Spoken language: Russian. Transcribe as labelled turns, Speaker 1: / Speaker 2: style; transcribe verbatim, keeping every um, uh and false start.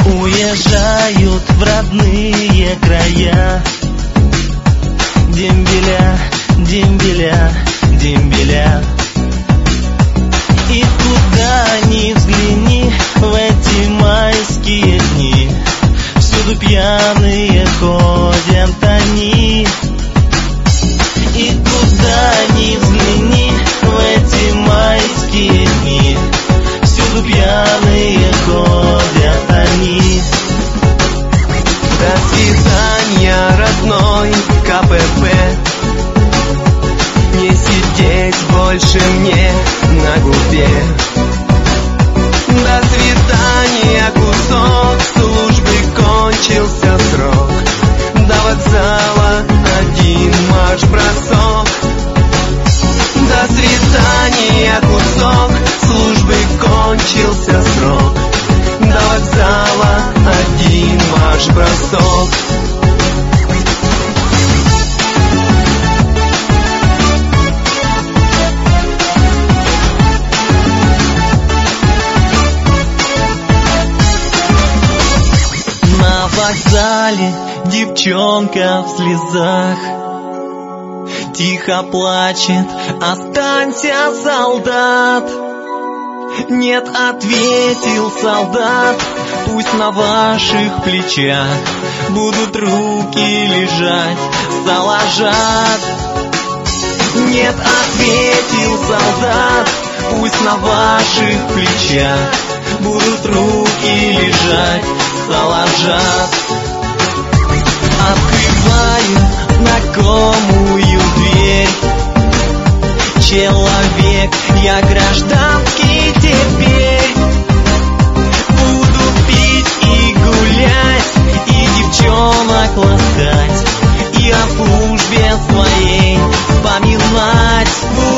Speaker 1: уезжают в родные края. Дембеля, дембеля, дембеля. И куда ни взгляни в эти майские дни, всюду пьяные ходят они. И куда ни взгляни в эти майские дни, всюду пьяные ходят они.
Speaker 2: До свидания, родной ка пэ пэ. Не сидеть больше мне на губе. До свидания, кусок службы, кончился срок. До вокзала один марш-бросок. До свидания, кусок службы, кончился срок. До вокзала один марш-бросок.
Speaker 1: На вокзале девчонка в слезах тихо плачет: останься, солдат. Нет, ответил солдат, пусть на ваших плечах будут руки лежать, заложат. Нет, ответил солдат, пусть на ваших плечах будут руки лежать, заложат. Открываю знакомую дверь. Человек, я гражданский теперь. Буду пить и гулять, и девчонок ласкать, и о службе своей вспоминать.